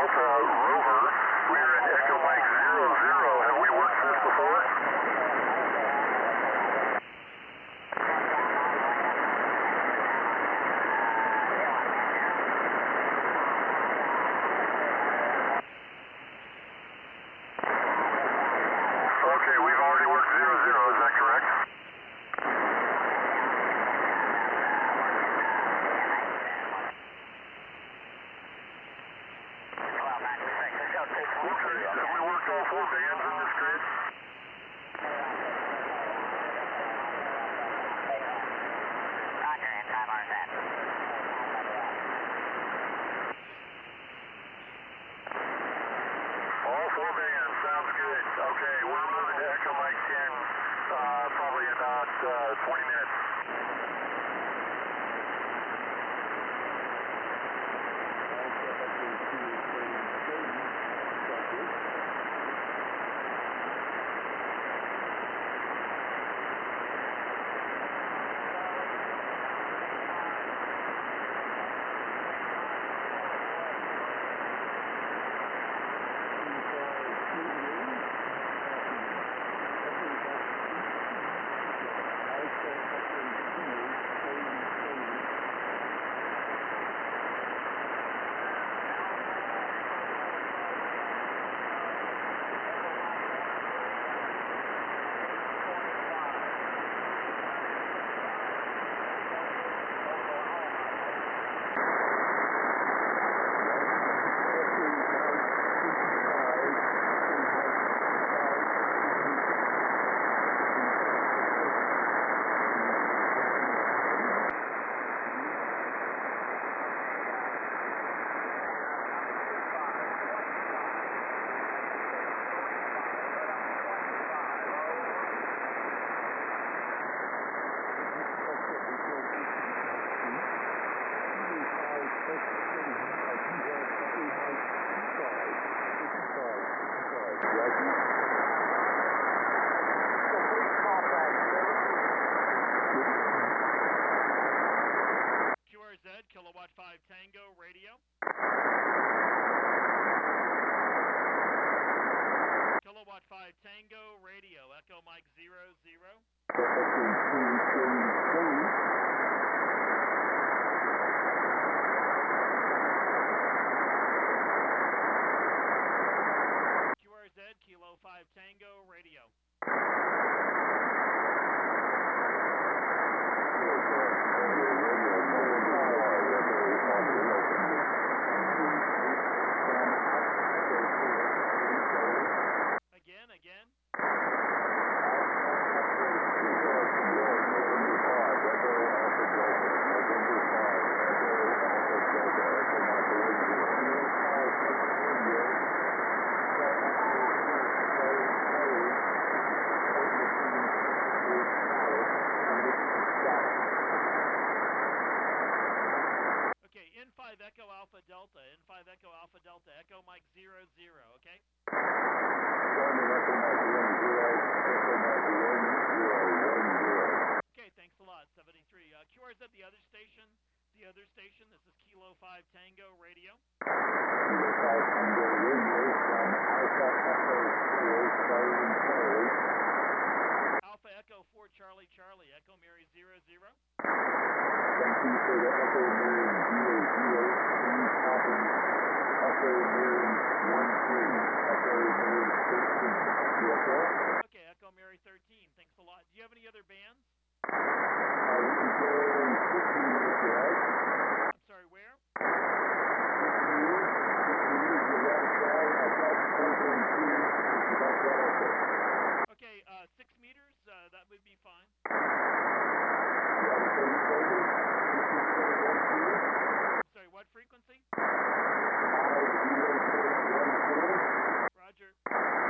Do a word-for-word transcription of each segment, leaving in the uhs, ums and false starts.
Alpha Rover. We're at Echo Mike zero zero. Have we worked this before? Okay, we've already worked zero zero. Is that correct? Okay, have we worked all four bands in this grid? All four bands, sounds good. Okay, we're moving to Echo Mike ten, uh, probably in about uh, twenty minutes. Q R Z, Kilowatt five Tango Radio. Kilowatt five Tango Radio, Echo Mike zero zero. Q R Z, Kilo five Tango Radio. Again, again. Okay, N five Echo Alpha Delta, N five Echo Alpha Delta, Echo Mike zero zero, okay? Okay, thanks a lot, seventy-three. Uh, Q R Z, the other station, the other station, this is Kilo five Tango Radio. Alpha Echo four Charlie Charlie, Echo Mary zero zero. Thank you for the Echo Mary zero zero. Please copy Echo Mary one three, Echo Mary thirteen. Yes, sir? Okay, Echo Mary thirteen, thanks a lot. Do you have any other bands? Uh, we can go fifty minutes, right? I'm sorry, where? Okay, uh, six meters, uh, that would be fine. Sorry, what frequency? Roger.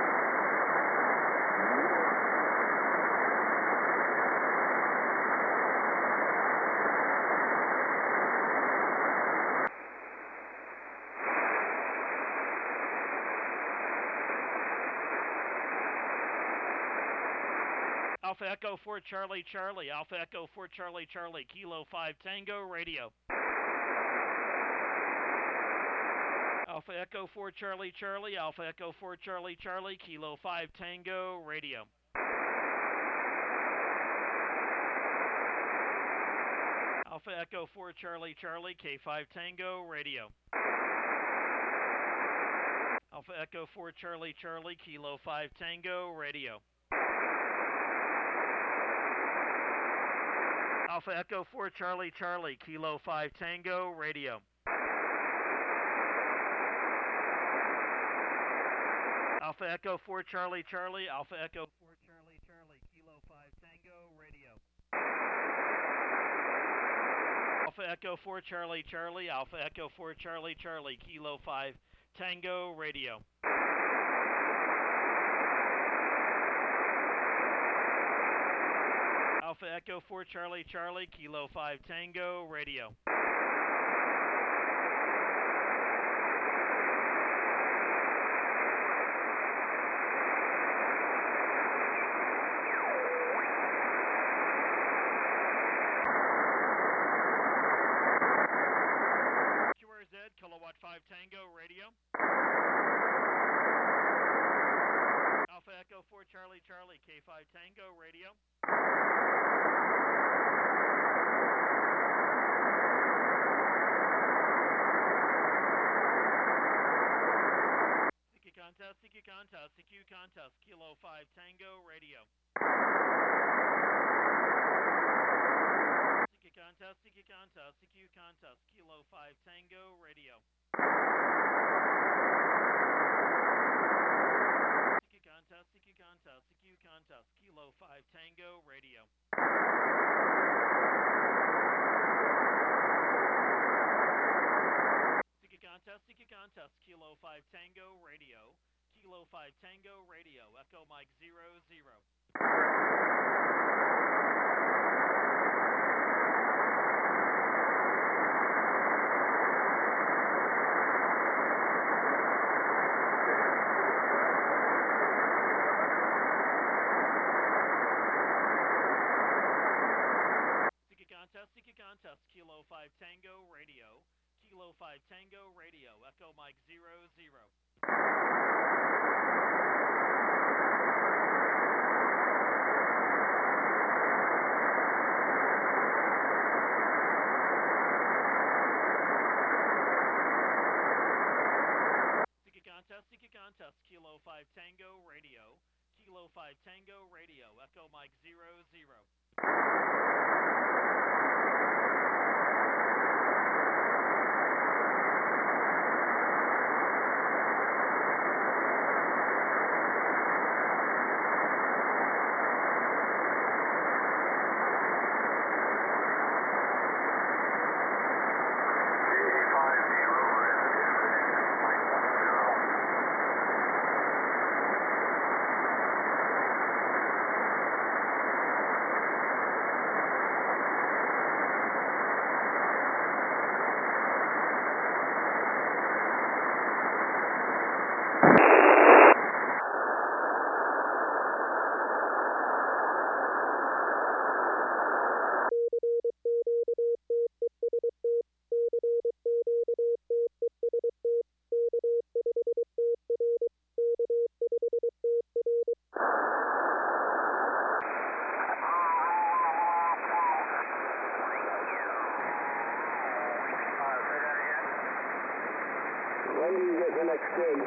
Alpha Echo four Charlie Charlie, Alpha Echo four Charlie Charlie, Kilo five Tango Radio. Alpha Alpha Echo four Charlie Charlie, Alpha Echo four Charlie Charlie, Kilo five Tango, radio. Alpha Echo four Charlie Charlie, K five Tango, radio. Alpha Echo four Charlie Charlie, Kilo five Tango, radio. Alpha Echo four Charlie Charlie, Kilo five Tango, radio. Alpha Echo four Charlie Charlie, Alpha Echo four Charlie Charlie, Kilo five Tango, radio. Alpha Echo four Charlie Charlie, Alpha Echo four Charlie Charlie, Kilo five Tango, radio. Alpha Echo four Charlie Charlie, Kilo five Tango, radio. Q R Z, Kilowatt five Tango, radio. Alpha Echo four Charlie Charlie, K five Tango, radio. C Q contest, C Q contest, C Q contest, Kilo five Tango, radio. C Q contest, C Q contest, C Q contest, Kilo five Tango, radio. C Q contest, C Q contest, C Q contest, Kilo five Tango, radio. C Q contest, C Q contest, Kilo five Tango, radio. Kilo five Tango, radio. Echo Mike zero zero. C Q contest, C Q contest, Kilo five Tango, radio. Kilo five Tango, radio. Echo Mike zero zero. C Q contest, C Q contest, Kilo five Tango, radio. Kilo five Tango, radio. Echo Mike zero zero. When do you get the next gig?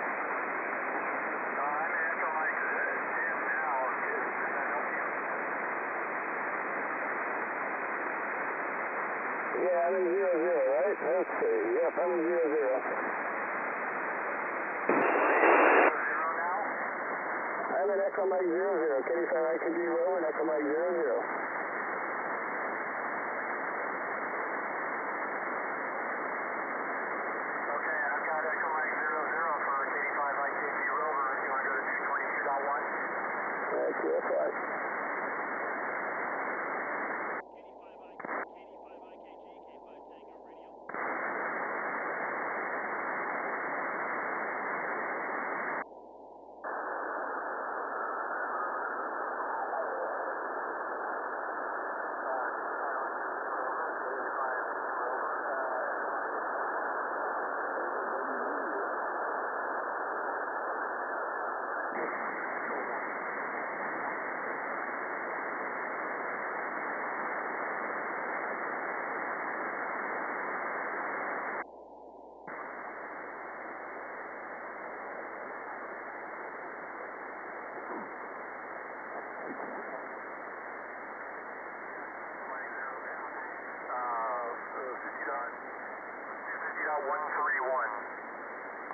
Yeah, I'm in zero zero, right? Let's see. Yep, I'm in zero zero. Zero now? I'm in Echo Mike zero zero. K five I K G row and Echo Mike zero zero. Okay, I've got Echo Mike zero zero for K five I K G rover. You want to go to two twenty-two point one? That's it, right.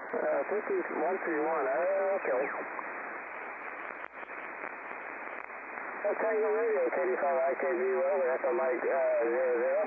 Uh, fifty, one three one, uh, okay. Uh, Tango Radio, K D five I K G, over, Echo Mike, uh, zero zero.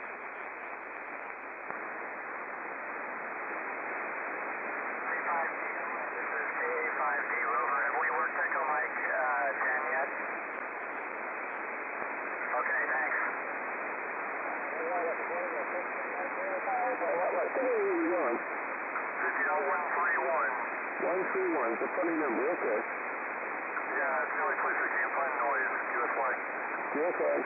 one three one, it's a funny number, okay. Yeah, it's the only place we can't find noise. Q S Y. Q S Y.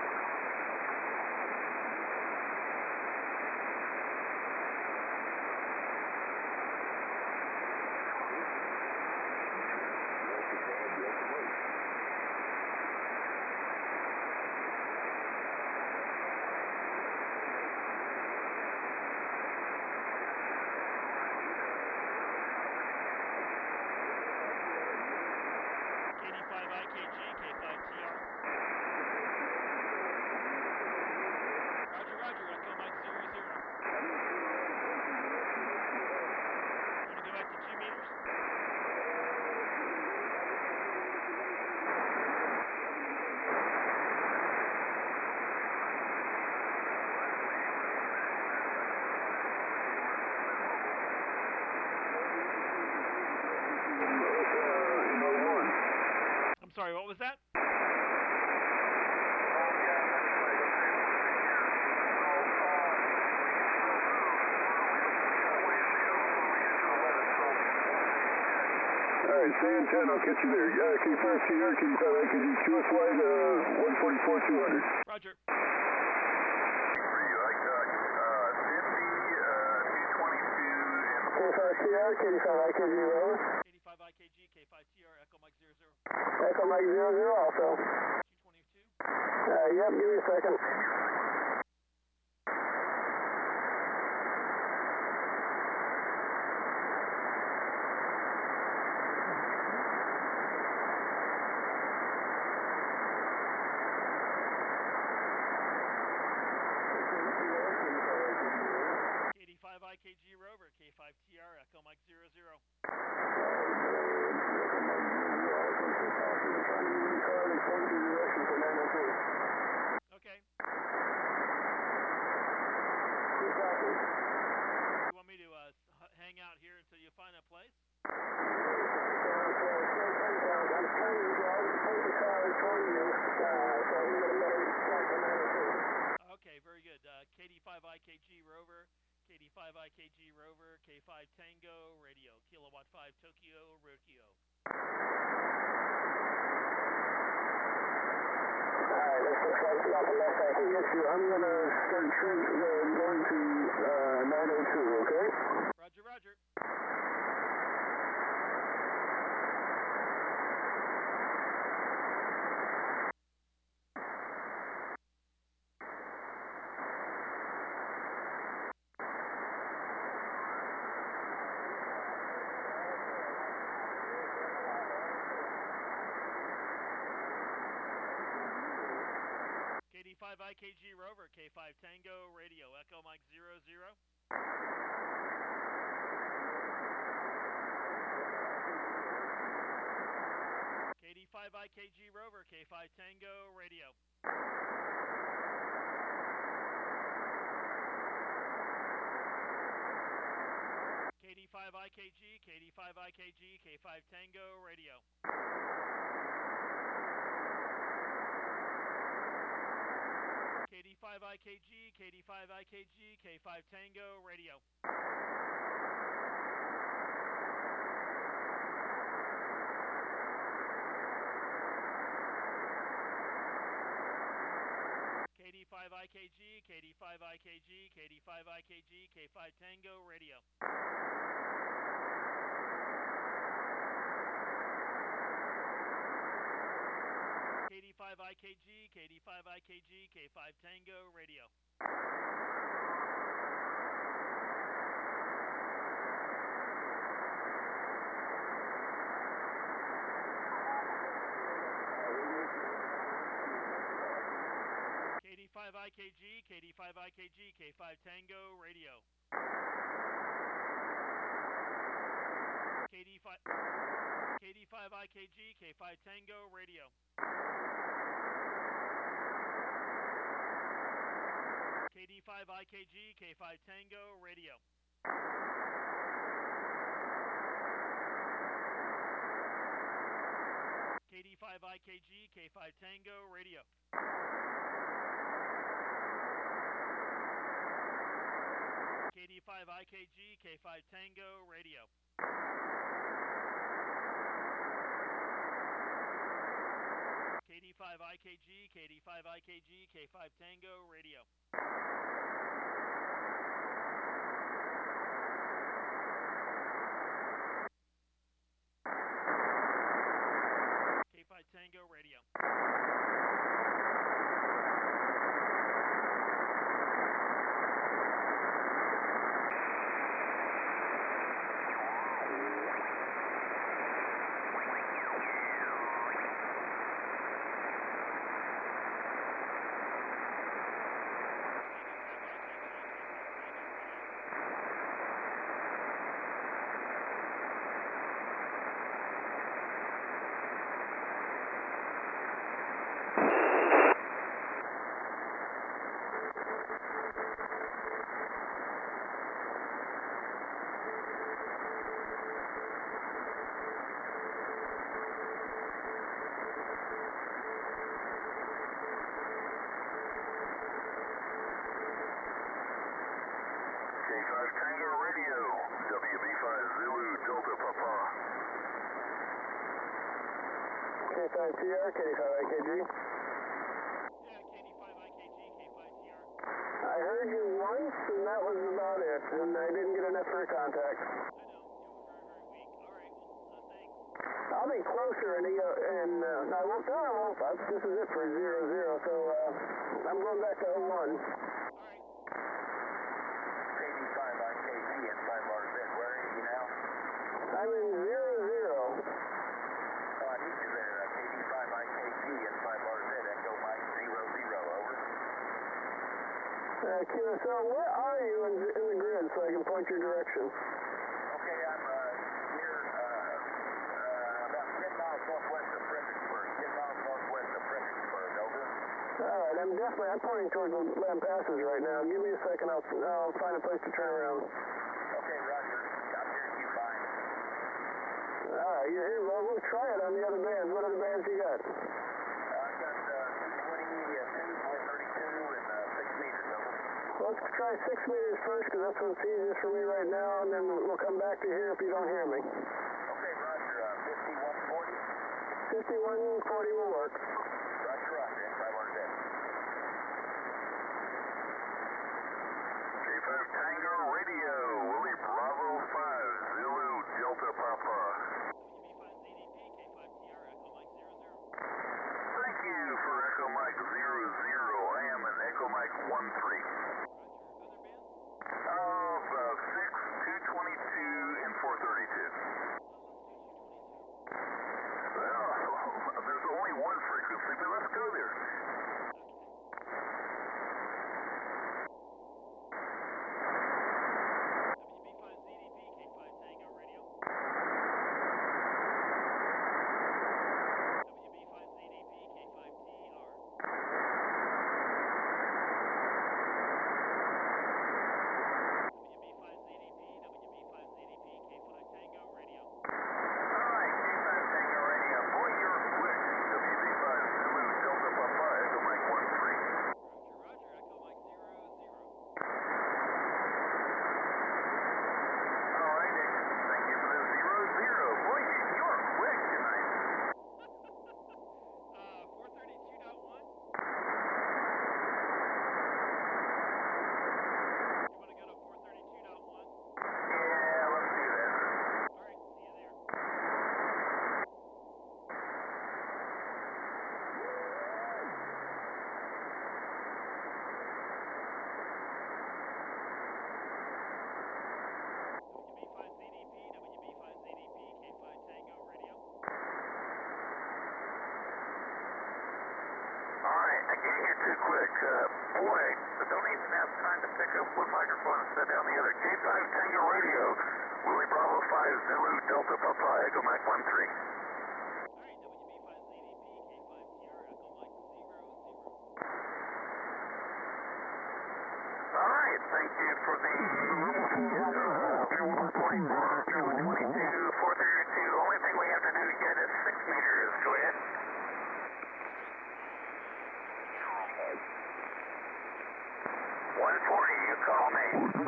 I'm sorry, what was that? Alright, stay in ten, I'll catch you there. Uh, K five T R, K five I K G, Q S Y to one forty-four two hundred. Roger. For you, I got uh, fifty, uh, two twenty-two, and K five T R, K five I K G, over. K D five I K G, K five T R, Echo Mike zero zero. Echo Mike zero zero, also. two twenty-two. Uh, yep, give me a second. K D five I K G Rover, K five T R, Echo Mike zero zero. Okay. You want me to uh, h- hang out here until you find a place? Okay, very good. Uh, K D five I K G Rover, K D five I K G Rover, K five Tango Radio, Kilowatt five Tokyo Rokyo. Alright, this looks like nothing else I can get you. I'm gonna start trans- uh, going to uh, nine oh two, okay? Roger, roger. K D five I K G Rover, K five Tango Radio, Echo Mike zero zero. K D five I K G Rover, K five Tango Radio. K D five I K G, K D five I K G, K five Tango Radio. K D five I K G, K D five I K G, K five Tango Radio. K D five I K G, K D five I K G, K D five I K G, K five Tango Radio. K D five I K G, K D five I K G, K five Tango Radio. K D five I K G, K D five I K G, K five Tango Radio. K G, K five Tango, radio. K D five I K G, K five Tango, radio. K D five I K G, K five Tango, radio. K D five I K G, K five Tango, radio. K D five I K G, K D five I K G, K five Tango, radio. K five Tango, radio. K five Tango Radio, W B five Zulu Delta Papa. K five T R, K D five I K G. Yeah, K D five I K G, K five T R. I heard you once, and that was about it, and I didn't get enough for contact. I know, you were very, very weak. All right, well, uh, thanks. I'll be closer, and, he, uh, and uh, I won't, no, I won't. Uh, This is it for zero zero, so uh, I'm going back to oh one. All right. K D five I K G and five R Z. Where are you now? I'm in zero zero. Oh, I need you there. Uh, K D five I K G and five R Z. Echo Mike zero zero. Over. Uh, Q S L, where are you in, in the grid so I can point your direction? Okay, I'm uh, near uh, uh, about ten miles northwest of Fredericksburg. ten miles northwest of Fredericksburg. Over. All right, I'm definitely, I'm pointing towards the land passes right now. Give me a second, I'll, I'll find a place to turn around. Okay, Roger. I'm hearing you fine. All right, you're here. Well, we'll try it on the other bands. What other bands you got? I've got uh, two twenty, uh, two, four thirty-two, and uh, six meters. Over. Let's try six meters first, because that's what's easiest for me right now, and then we'll come back to here if you don't hear me. Okay, Roger. Uh, fifty-one forty. fifty-one forty will work. Roger, Roger. And five R Z. K five Tango Radio, Willie Bravo five, Zulu Delta Papa. W B five Z D P, K five T R, Echo Mike zero zero. Thank you for Echo Mike zero zero. I am an Echo Mike one three. Roger. Other bands? Of uh, six, two twenty-two, and four thirty-two. Well, let's do two twenty-two. Well, there's only one frequency, but let's go there. boy, I don't even have time to pick up one microphone and set down the other. K five Tango Radio, Willie Bravo five, Zulu Delta Papa, Echo Mike one three.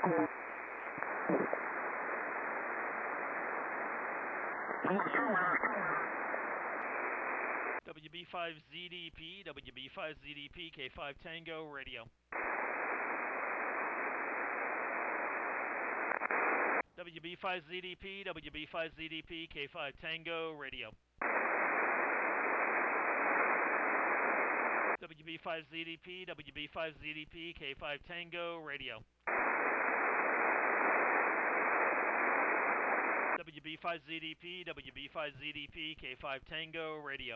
W B five Z D P, W B five Z D P, K five Tango, radio. W B five Z D P, W B five Z D P, K five Tango, radio. W B five Z D P, W B five Z D P, K five Tango, radio. W B five Z D P, W B five Z D P, K five Tango, radio.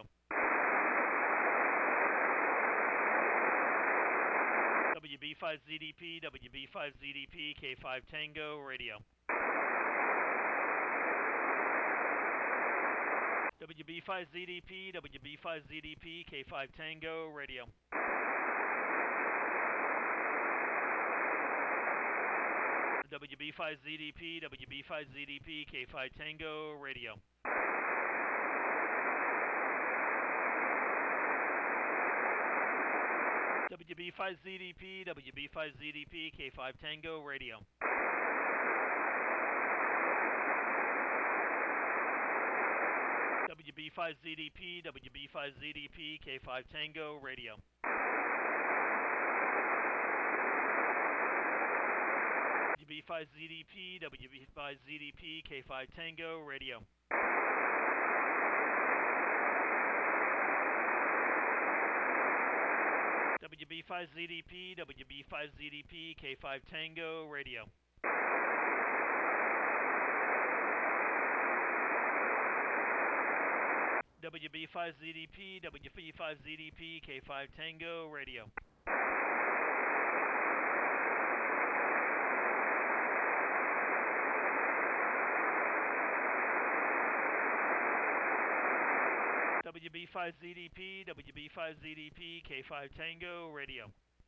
W B five Z D P, W B five Z D P, K five Tango, radio. W B five Z D P, W B five Z D P, K five Tango, radio. W B five Z D P, W B five Z D P, K five Tango, radio. W B five Z D P, W B five Z D P, K five Tango, radio. W B five Z D P, W B five Z D P, K five Tango, radio. W B five Z D P, W B five Z D P, K five Tango, radio. W B five Z D P, W B five Z D P, K five Tango, radio. W B five Z D P, W B five Z D P, K five Tango, radio. W B five Z D P, W B five Z D P, K five Tango, radio.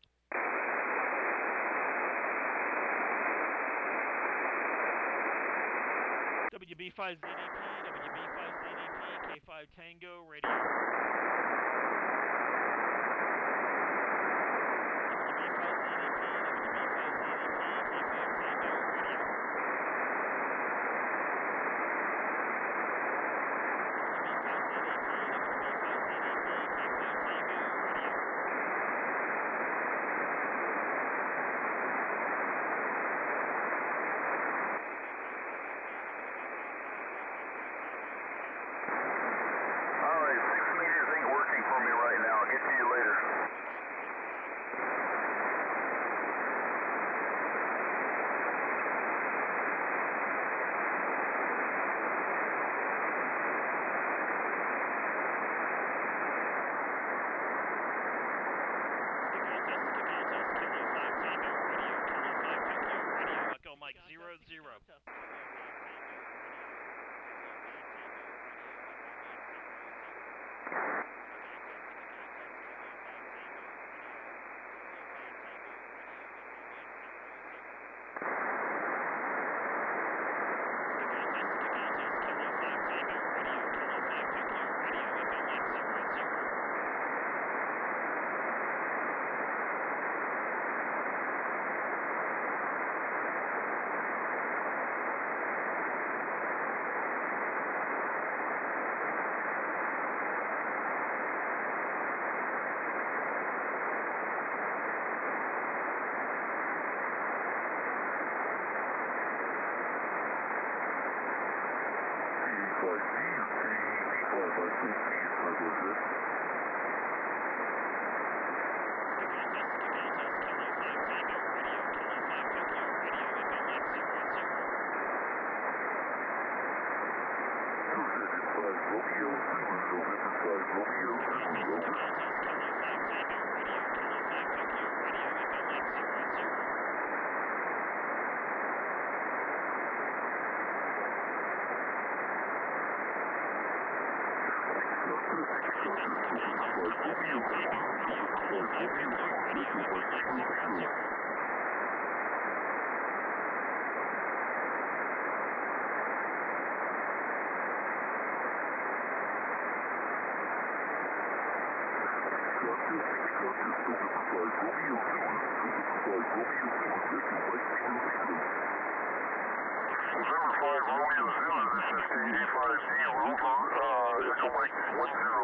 W B five Z D P, W B five Z D P, K five Tango, radio. W B five Z D P, W B five Z D P, K five Tango, radio. W B five Z D P, W B five Z D P, K five Tango, radio. Alright, six meters ain't working for me right now. I'll get to you later. Structure November five, Romeo Zulu, this is K eighty-five D Rover, uh, Echo Mike one zero.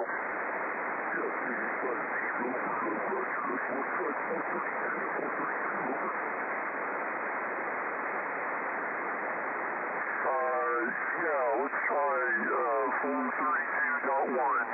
Uh, yeah, let's try, uh, four thirty-two dot one.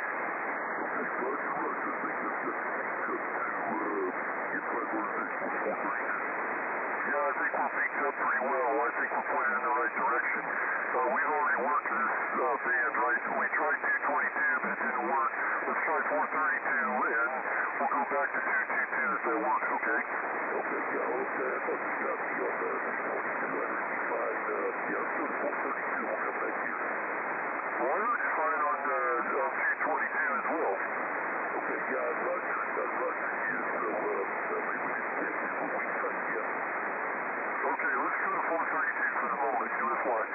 Yeah, I think we're peaked up pretty well. I think we're pointed in the right direction. Uh, we've already worked this uh, band, right? So we tried two twenty-two, but it didn't work. Let's try four thirty-two, and we'll go back to two twenty-two if that works, okay? Okay, yeah, okay. I thought you got me on the two twenty-two. I heard you fine. Uh, yeah, let's go to four thirty-two. We'll come back here. Well, I heard you fine on uh, on two twenty-two as well. Okay, yeah, Roger. Uh, Roger you. So, uh, uh, maybe we didn't catch it, but we cut you. Okay, let's go to four thirty-two for the moment. U S one.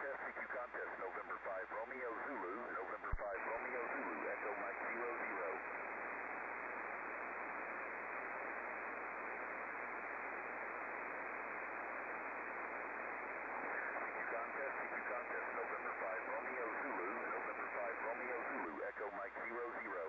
contest, C Q contest, November five, Romeo Zulu, November five, Romeo Zulu, Echo Mike zero zero. C Q contest, C Q contest, November five, Romeo Zulu, November five, Romeo Zulu, Echo Mike zero zero.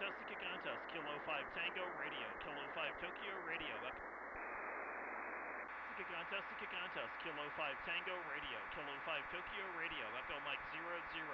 Sikagantas, Sikagantas, Kilo five Tango, radio, Kilo five Tokyo, radio, Echo. Sikagantas, Sikagantas, Kilo five Tango, radio, Kilo five Tokyo, radio, Echo Mike zero zero.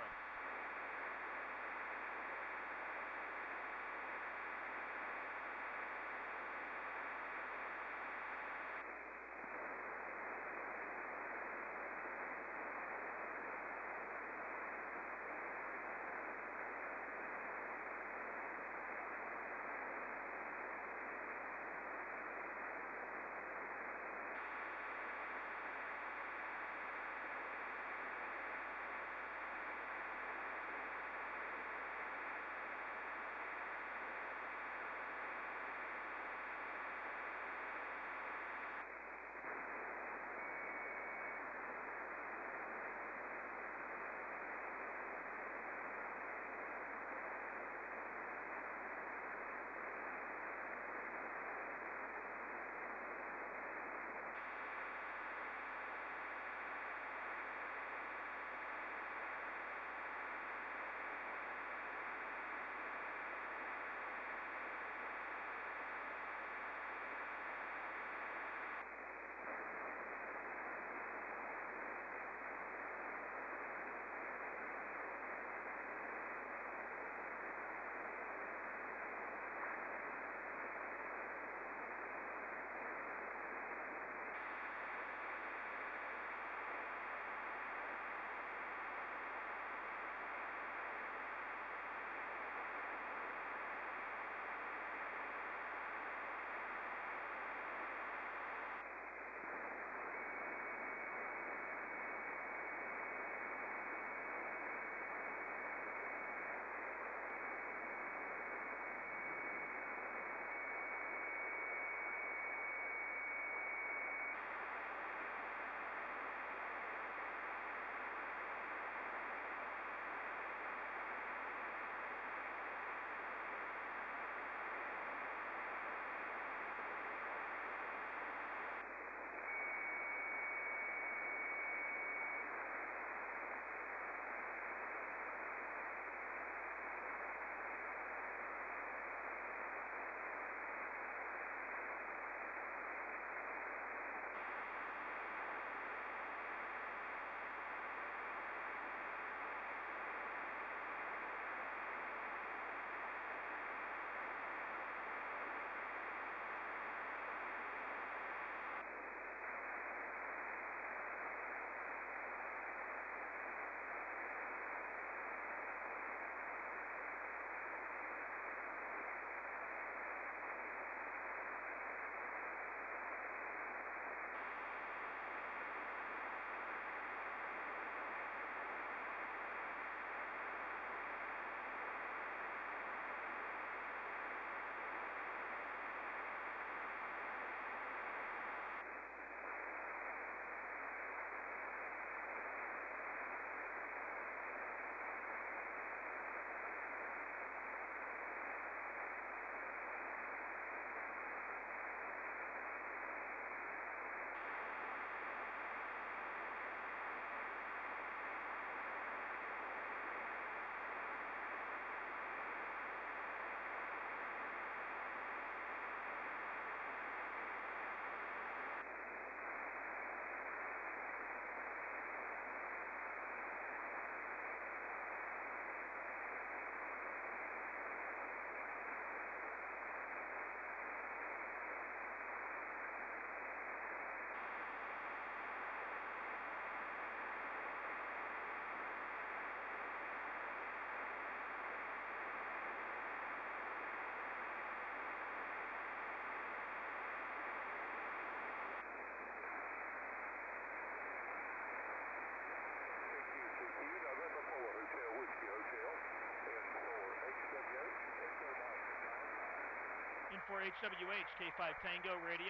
For H W H, K five Tango Radio.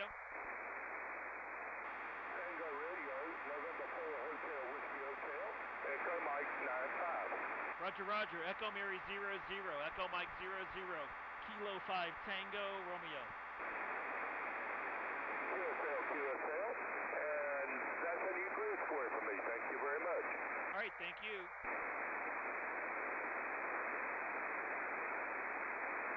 Tango Radio, November four Hotel Whiskey Hotel, Echo Mike nine five. Roger, Roger, Echo Mary zero zero, Echo Mike zero zero, Kilo five Tango Romeo. Q S L, Q S L, and that's an e-clear square for me. Thank you very much. All right, thank you.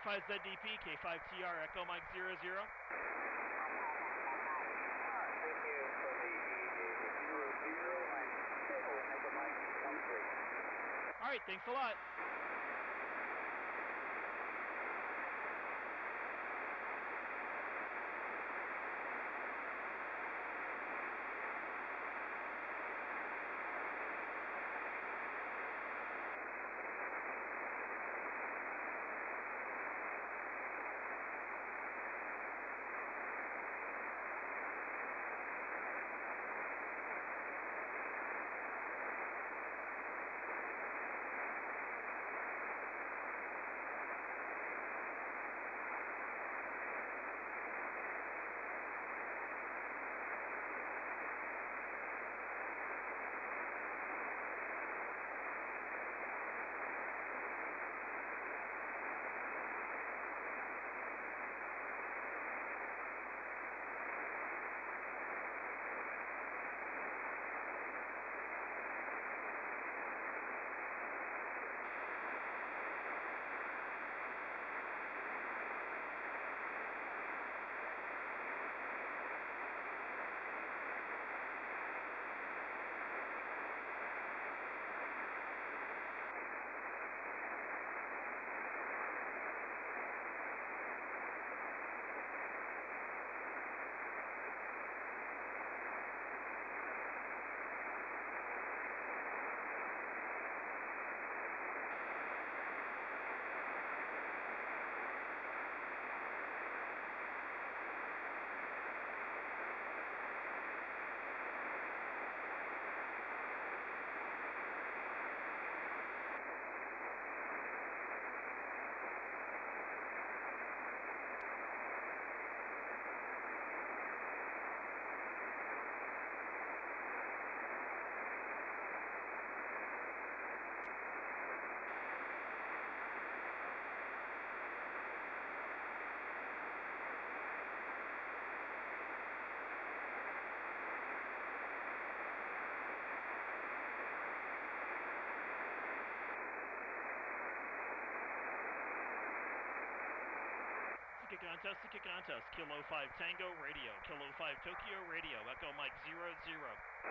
five Z D P, K five T R, Echo Mike zero zero. Thank you for the zero zero. I'm still Echo Mike one three. All right, thanks a lot. Contest, ticket contest, Kilo five Tango Radio, Kilo five Tokyo Radio, Echo Mike zero zero.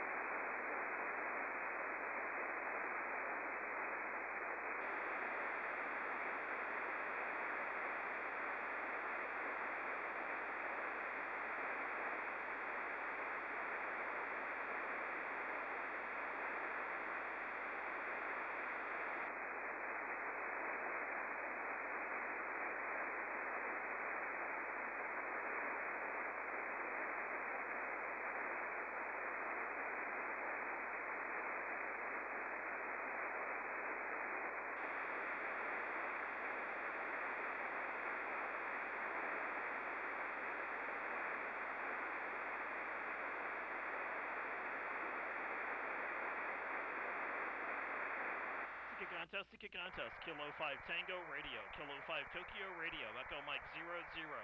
Contest, ticket contest, Kilo five Tango Radio, Kilo five Tokyo Radio, Echo Mike zero zero.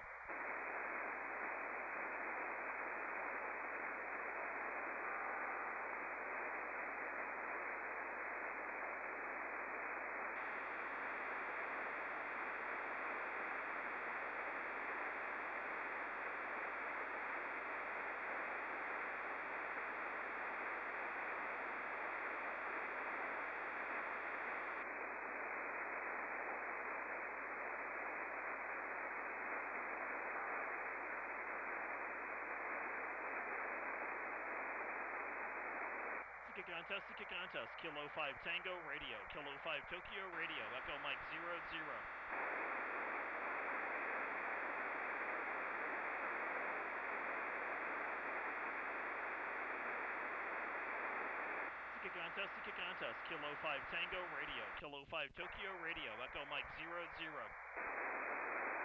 Contest, ticket contest, Kilo five Tango Radio, Kilo five Tokyo Radio, Echo Mike zero zero. Ticket contest, ticket contest, Kilo five Tango Radio, Kilo five Tokyo Radio, Echo Mike zero zero.